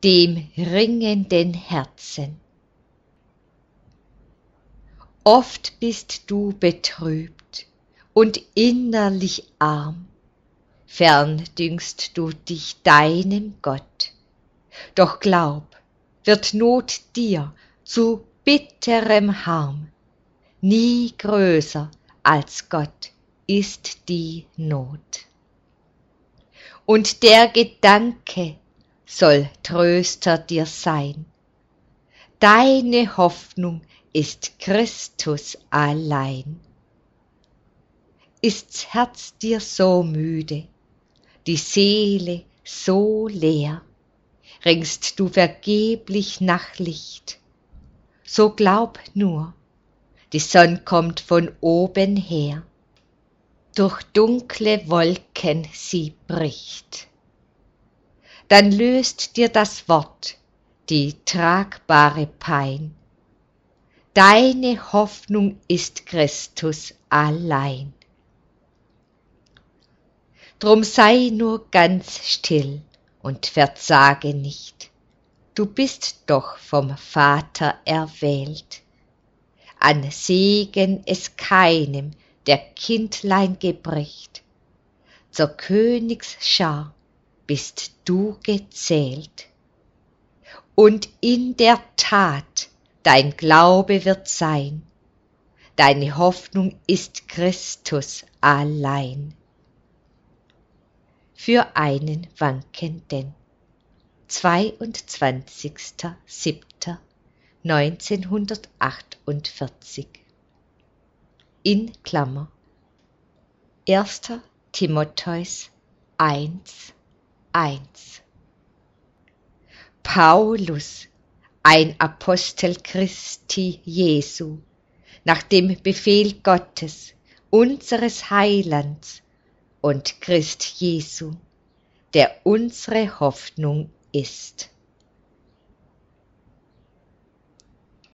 dem ringenden Herzen. Oft bist du betrübt und innerlich arm, fern dünkst du dich deinem Gott. Doch glaub, wird Not dir zu bitterem Harm, nie größer als Gott ist die Not. Und der Gedanke soll Tröster dir sein, deine Hoffnung ist Christus allein. Ist's Herz dir so müde, die Seele so leer, ringst du vergeblich nach Licht, so glaub nur, die Sonn kommt von oben her, durch dunkle Wolken sie bricht. Dann löst dir das Wort die tragbare Pein, deine Hoffnung ist Christus allein. Drum sei nur ganz still und verzage nicht, du bist doch vom Vater erwählt. An Segen es keinem der Kindlein gebricht, zur Königsschar bist du gezählt. Und in der Tat dein Glaube wird sein, deine Hoffnung ist Christus allein. Für einen Wankenden, 22.07.1948. In Klammer 1. Timotheus 1,1. Paulus, ein Apostel Christi Jesu, nach dem Befehl Gottes, unseres Heilands und Christ Jesu, der unsere Hoffnung ist.